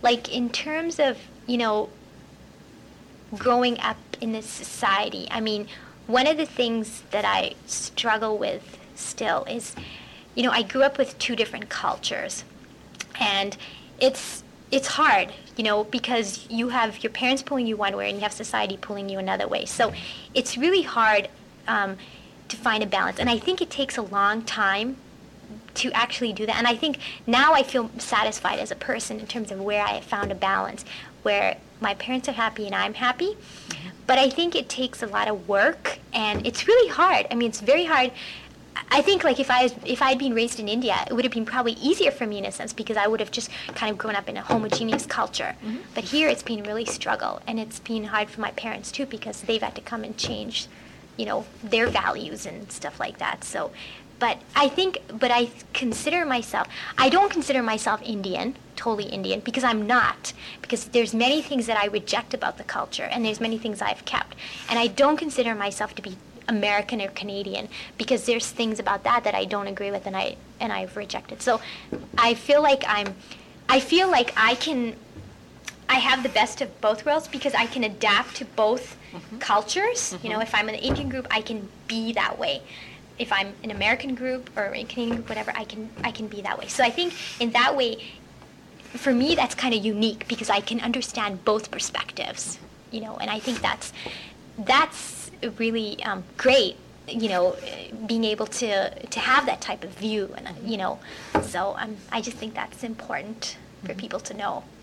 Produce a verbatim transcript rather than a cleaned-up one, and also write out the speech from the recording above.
like in terms of, you know, growing up in this society, I mean, one of the things that I struggle with still is, you know, I grew up with two different cultures, and it's it's hard, you know, because you have your parents pulling you one way and you have society pulling you another way. So it's really hard um, to find a balance, and I think it takes a long time to actually do that. And I think now I feel satisfied as a person in terms of where I found a balance, where my parents are happy and I'm happy. Mm-hmm. But I think it takes a lot of work, and it's really hard. I mean, it's very hard. I think like if I was, if I had been raised in India, it would have been probably easier for me in a sense, because I would have just kind of grown up in a homogeneous culture. Mm-hmm. But here it's been really struggle, and it's been hard for my parents too, because they've had to come and change, you know, their values and stuff like that. So, but I think, but I consider myself, I don't consider myself Indian, totally Indian, because I'm not, because there's many things that I reject about the culture, and there's many things I've kept. And I don't consider myself to be American or Canadian, because there's things about that that I don't agree with, and I and I've rejected. So I feel like I'm, I feel like I can, I have the best of both worlds, because I can adapt to both mm-hmm. cultures. Mm-hmm. You know, if I'm in the Indian group, I can be that way. If I'm an American group or a Canadian group, whatever, I can I can be that way. So I think in that way, for me, that's kind of unique, because I can understand both perspectives. You know, and I think that's that's. really um, great, you know, being able to to have that type of view, and you know, so um, I just think that's important for people to know.